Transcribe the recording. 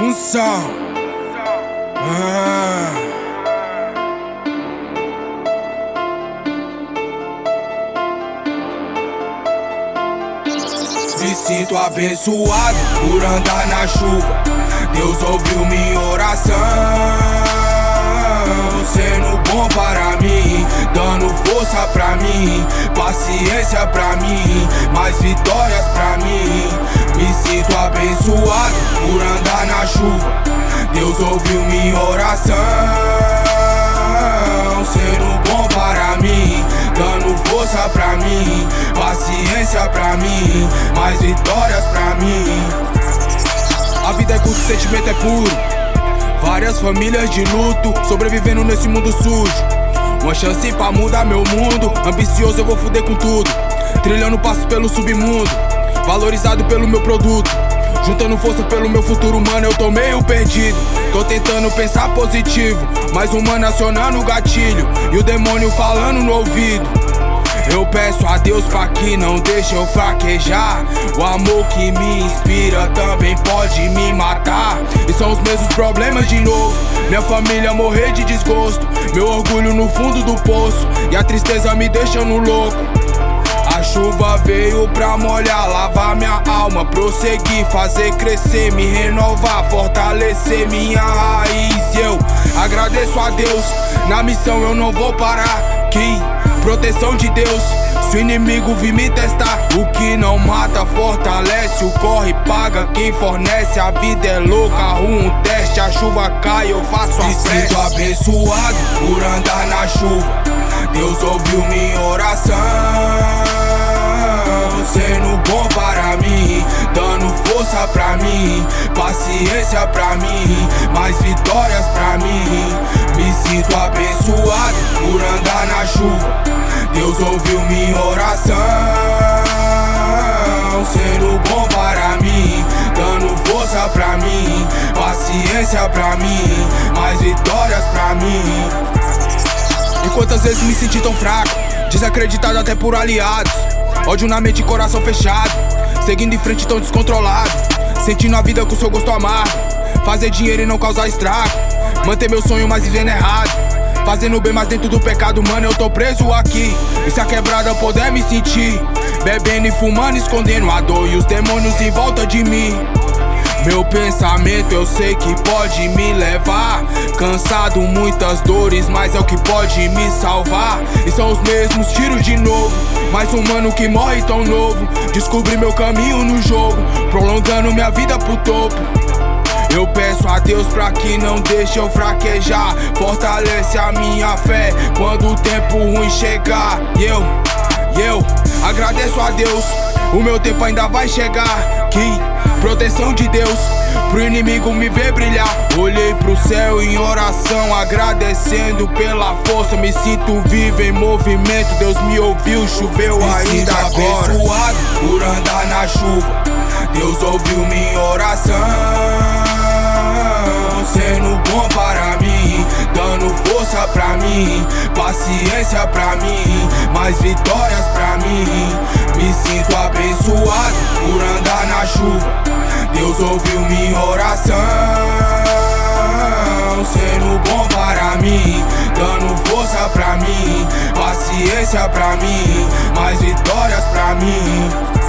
Função. Me sinto abençoado por andar na chuva. Deus ouviu minha oração, sendo bom para mim, dando força pra mim, paciência pra mim, mais vitórias pra mim. Me sinto abençoado por andar na chuva. Deus ouviu minha oração, sendo bom para mim, dando força pra mim, paciência pra mim, mais vitórias pra mim. A vida é curta, o sentimento é puro. Várias famílias de luto, sobrevivendo nesse mundo sujo. Uma chance pra mudar meu mundo. Ambicioso eu vou fuder com tudo. Trilhando passos pelo submundo, valorizado pelo meu produto. Juntando força pelo meu futuro, mano, eu tô meio perdido. Tô tentando pensar positivo, mas o mano acionando o gatilho e o demônio falando no ouvido. Eu peço a Deus pra que não deixe eu fraquejar. O amor que me inspira também pode me matar. E são os mesmos problemas de novo. Minha família morrer de desgosto, meu orgulho no fundo do poço e a tristeza me deixando louco. A chuva veio pra molhar, lavar minha alma, prosseguir, fazer crescer, me renovar, fortalecer minha raiz. Eu agradeço a Deus, na missão eu não vou parar. Que proteção de Deus, se o inimigo vir me testar. O que não mata fortalece, o corre paga quem fornece. A vida é louca, arrumo um teste, a chuva cai, eu faço a prece. Me sinto abençoado por andar na chuva. Deus ouviu minha oração, sendo bom para mim, dando força pra mim, paciência pra mim, mais vitórias pra mim. Me sinto abençoado por andar na chuva. Deus ouviu minha oração, sendo bom para mim, dando força pra mim, paciência pra mim, mais vitórias pra mim. E quantas vezes me senti tão fraco, desacreditado até por aliados. Ódio na mente e coração fechado, seguindo em frente tão descontrolado, sentindo a vida com seu gosto amargo. Fazer dinheiro e não causar estrago, manter meu sonho mas vivendo errado, fazendo bem mas dentro do pecado. Mano, eu tô preso aqui, e se a quebrada eu puder me sentir, bebendo e fumando, escondendo a dor e os demônios em volta de mim. Meu pensamento eu sei que pode me levar, cansado, muitas dores, mas é o que pode me salvar. E são os mesmos tiros de novo, mais um mano que morre tão novo. Descobri meu caminho no jogo, prolongando minha vida pro topo. Eu peço a Deus pra que não deixe eu fraquejar, fortalece a minha fé quando o tempo ruim chegar. E eu agradeço a Deus, o meu tempo ainda vai chegar. Que proteção de Deus, pro inimigo me ver brilhar. Olhei pro céu em oração, agradecendo pela força. Me sinto vivo em movimento, Deus me ouviu, choveu ainda agora. Me sinto abençoado por andar na chuva. Deus ouviu minha oração, sendo bom para mim, dando força pra mim, paciência pra mim, mais vitórias pra mim. Me sinto abençoado por andar na chuva. Deus ouviu minha oração, sendo bom para mim, dando força pra mim, paciência pra mim, mais vitórias pra mim.